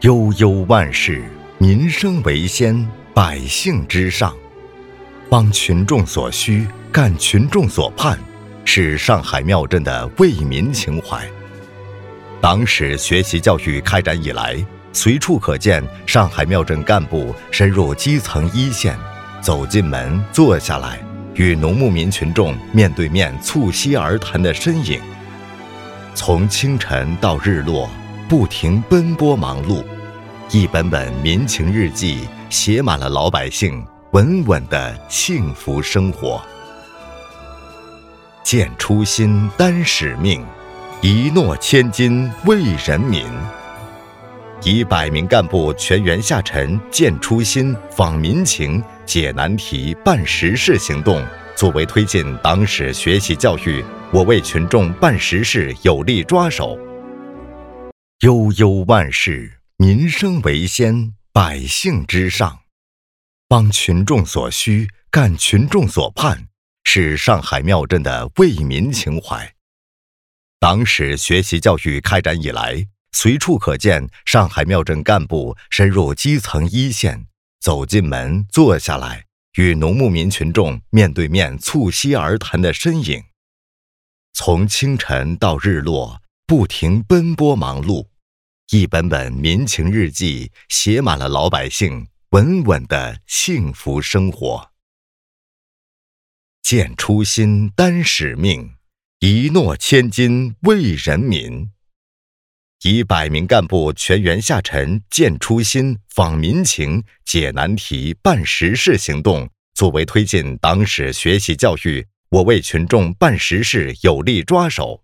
悠悠万事，民生为先，百姓之上。帮群众所需，干群众所盼，是上海庙镇的为民情怀。党史学习教育开展以来，随处可见上海庙镇干部深入基层一线，走进门坐下来，与农牧民群众面对面促膝而谈的身影。从清晨到日落，不停奔波忙碌，一本本民情日记写满了老百姓稳稳的幸福生活。见初心，担使命，一诺千金为人民。以100名干部全员下沉、见初心、访民情、解难题、办实事行动，作为推进党史学习教育我为群众办实事有力抓手。悠悠万事，民生为先，百姓之上。帮群众所需，干群众所盼，是上海庙镇的为民情怀。党史学习教育开展以来，随处可见上海庙镇干部深入基层一线，走进门坐下来，与农牧民群众面对面促膝而谈的身影。从清晨到日落，不停奔波忙碌，一本本民情日记写满了老百姓稳稳的幸福生活。见初心，担使命，一诺千金为人民。以100名干部全员下沉，见初心，访民情，解难题，办实事行动，作为推进党史学习教育我为群众办实事有力抓手。